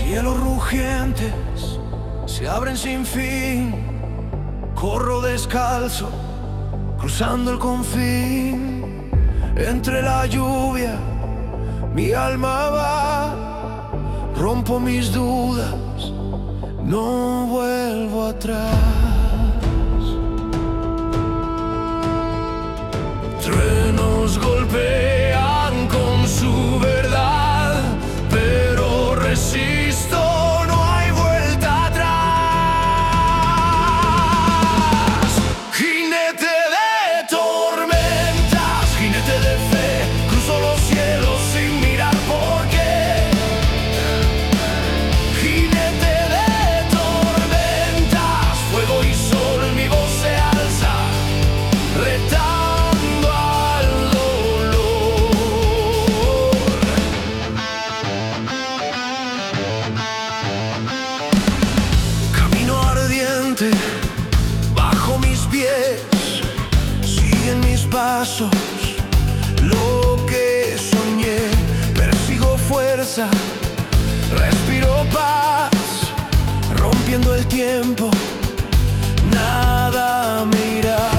Cielos rugientes se abren sin fin. Corro descalzo, cruzando el confín. Entre la lluvia mi alma va. Rompo mis dudas, no vuelvo atrás. Truenos golpean con su verdad, pero resisto, no hay vuelta atrás. Jinete de tormentas, jinete de fe, cruzo los cielos sin mirar por qué. Jinete de tormentas, fuego y sol, mi voz se alza, retando al dolor. Camino ardiente bajo mis pies, siguen mis pasos lo que soñé. Persigo fuerza, respiro paz, rompiendo el tiempo, nada me irá.